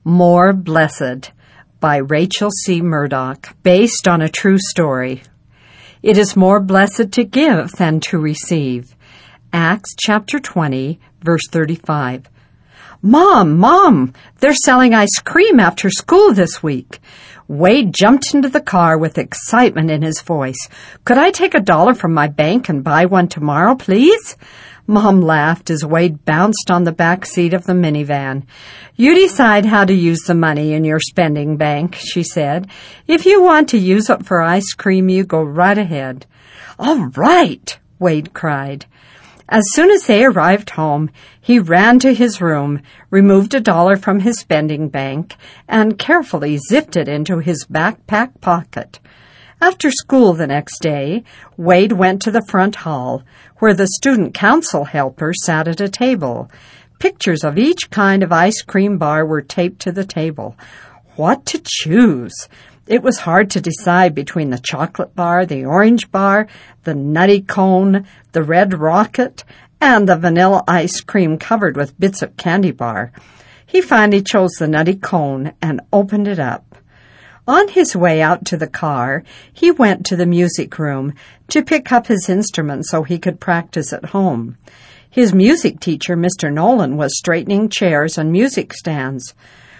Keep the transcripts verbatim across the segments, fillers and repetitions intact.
More Blessed by Rachel C. Murdoch, based on a true story. It is more blessed to give than to receive. Acts chapter twenty, verse thirty-five. Mom, Mom, they're selling ice cream after school this week. Wade jumped into the car with excitement in his voice. Could I take a dollar from my bank and buy one tomorrow, please? Mom laughed as Wade bounced on the back seat of the minivan. You decide how to use the money in your spending bank, she said. If you want to use it for ice cream, you go right ahead. All right, Wade cried. As soon as they arrived home, he ran to his room, removed a dollar from his spending bank, and carefully zipped it into his backpack pocket. After school the next day, Wade went to the front hall, where the student council helper sat at a table. Pictures of each kind of ice cream bar were taped to the table. What to choose? It was hard to decide between the chocolate bar, the orange bar, the nutty cone, the red rocket, and the vanilla ice cream covered with bits of candy bar. He finally chose the nutty cone and opened it up. On his way out to the car, he went to the music room to pick up his instrument so he could practice at home. His music teacher, Mister Nolan, was straightening chairs and music stands.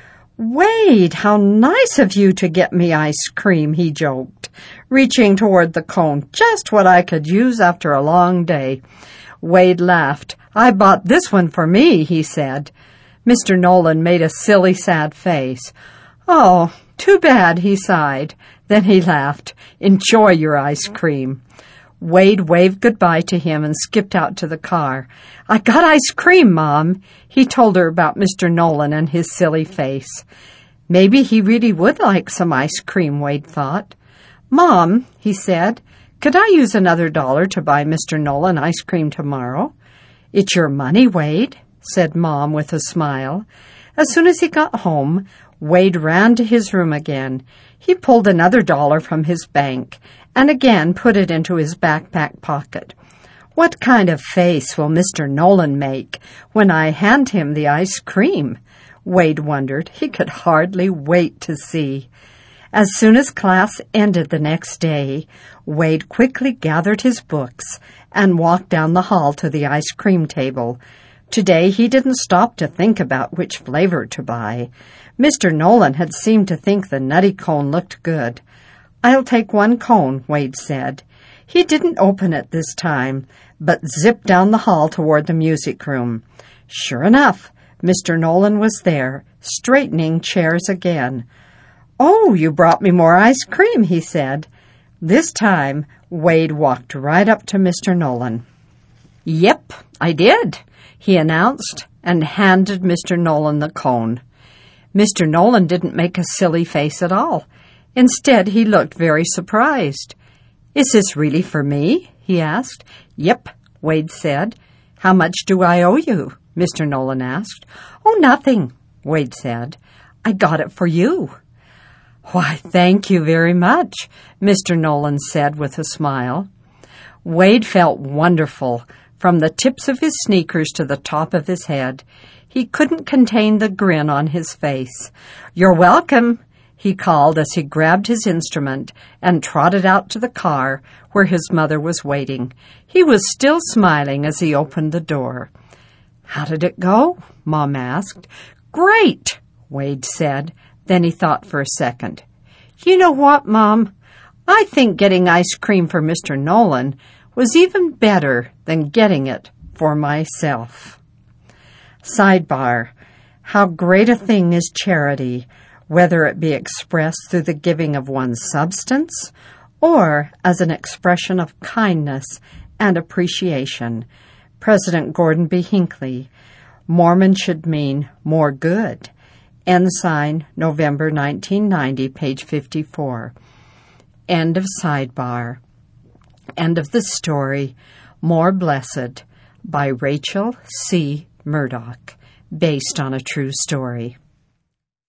Wade, how nice of you to get me ice cream, he joked, reaching toward the cone, just what I could use after a long day. Wade laughed. I bought this one for me, he said. Mister Nolan made a silly, sad face. Oh, too bad, he sighed. Then he laughed. Enjoy your ice cream. Wade waved goodbye to him and skipped out to the car. I got ice cream, Mom. He told her about Mister Nolan and his silly face. Maybe he really would like some ice cream, Wade thought. Mom, he said, could I use another dollar to buy Mister Nolan ice cream tomorrow? It's your money, Wade, said Mom with a smile. As soon as he got home, Wade ran to his room again. He pulled another dollar from his bank and again put it into his backpack pocket. What kind of face will Mister Nolan make when I hand him the ice cream? Wade wondered. He could hardly wait to see. As soon as class ended the next day, Wade quickly gathered his books and walked down the hall to the ice cream table. Today he didn't stop to think about which flavor to buy. Mister Nolan had seemed to think the nutty cone looked good. I'll take one cone, Wade said. He didn't open it this time, but zipped down the hall toward the music room. Sure enough, Mister Nolan was there, straightening chairs again. Oh, you brought me more ice cream, he said. This time, Wade walked right up to Mister Nolan. Yep, I did, he announced, and handed Mister Nolan the cone. Mister Nolan didn't make a silly face at all. Instead, he looked very surprised. Is this really for me? He asked. Yep, Wade said. How much do I owe you? Mister Nolan asked. Oh, nothing, Wade said. I got it for you. Why, thank you very much, Mister Nolan said with a smile. Wade felt wonderful, from the tips of his sneakers to the top of his head. He couldn't contain the grin on his face. You're welcome, he called as he grabbed his instrument and trotted out to the car where his mother was waiting. He was still smiling as he opened the door. How did it go? Mom asked. Great, Wade said. Then he thought for a second. You know what, Mom? I think getting ice cream for Mister Nolan was even better than getting it for myself. Sidebar. How great a thing is charity, whether it be expressed through the giving of one's substance or as an expression of kindness and appreciation. President Gordon B. Hinckley. Mormon should mean more good. Ensign, November nineteen ninety, page fifty-four. End of sidebar. End of the story, More Blessed, by Rachel C. Murdoch, based on a true story.